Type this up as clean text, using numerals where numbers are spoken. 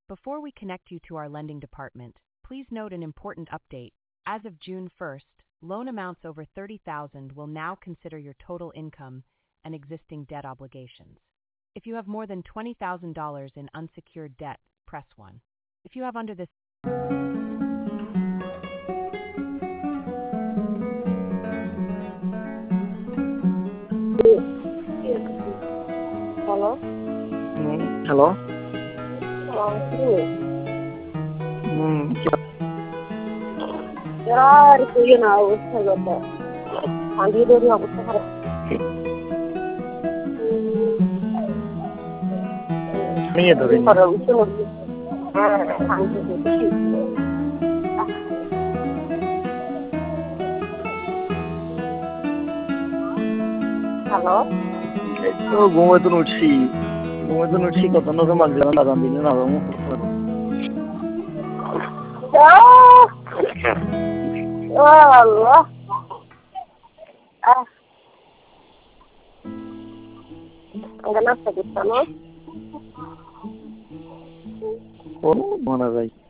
Before we connect you to our lending department, please note an important update. As of June 1st, loan amounts over $30,000 will now consider your total income and existing debt obligations. If you have more than $20,000 in unsecured debt, press 1. If you have under this Hello? Hello? यार कोई ना उठा जाता आंधी देरी अवस्था खराब नहीं है तो भी खराब उसे हो गई आंधी देरी हेलो तो घूमे तो नोची कत न समाल जाना लगा दिन ना हूं Allah kenapa kita no? Oh, mana lagi?